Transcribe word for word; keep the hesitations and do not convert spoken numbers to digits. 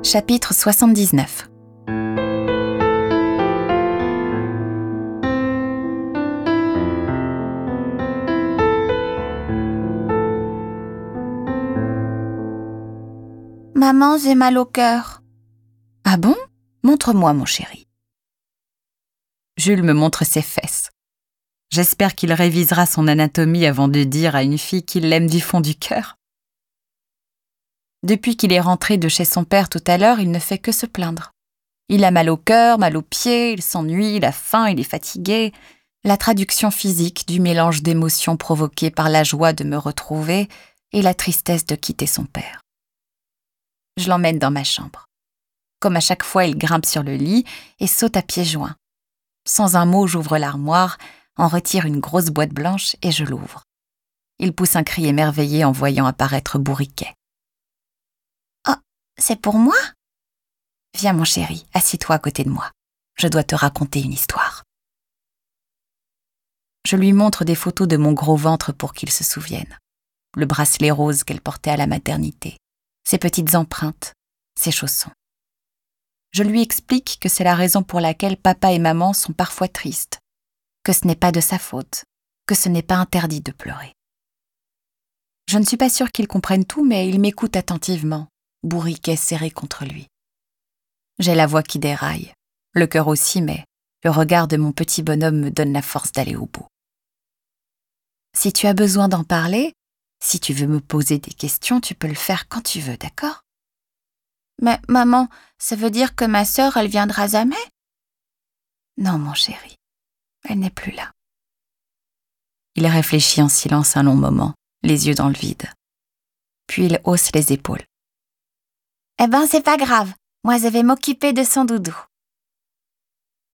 Chapitre soixante-dix-neuf. Maman, j'ai mal au cœur. Ah bon ? Montre-moi, mon chéri. Jules me montre ses fesses. J'espère qu'il révisera son anatomie avant de dire à une fille qu'il l'aime du fond du cœur. Depuis qu'il est rentré de chez son père tout à l'heure, il ne fait que se plaindre. Il a mal au cœur, mal aux pieds, il s'ennuie, il a faim, il est fatigué. La traduction physique du mélange d'émotions provoquées par la joie de me retrouver et la tristesse de quitter son père. Je l'emmène dans ma chambre. Comme à chaque fois, il grimpe sur le lit et saute à pieds joints. Sans un mot, j'ouvre l'armoire, en retire une grosse boîte blanche et je l'ouvre. Il pousse un cri émerveillé en voyant apparaître Bourriquet. « Oh, c'est pour moi ?» Viens, mon chéri, assis-toi à côté de moi. Je dois te raconter une histoire. Je lui montre des photos de mon gros ventre pour qu'il se souvienne. Le bracelet rose qu'elle portait à la maternité, ses petites empreintes, ses chaussons. Je lui explique que c'est la raison pour laquelle papa et maman sont parfois tristes, que ce n'est pas de sa faute, que ce n'est pas interdit de pleurer. Je ne suis pas sûre qu'il comprenne tout, mais il m'écoute attentivement, Bourriquet serré contre lui. J'ai la voix qui déraille, le cœur aussi, mais le regard de mon petit bonhomme me donne la force d'aller au bout. Si tu as besoin d'en parler, si tu veux me poser des questions, tu peux le faire quand tu veux, d'accord ? Mais maman, ça veut dire que ma sœur, elle viendra jamais ? Non, mon chéri, elle n'est plus là. Il réfléchit en silence un long moment, les yeux dans le vide. Puis il hausse les épaules. Eh ben, c'est pas grave. Moi, je vais m'occuper de son doudou.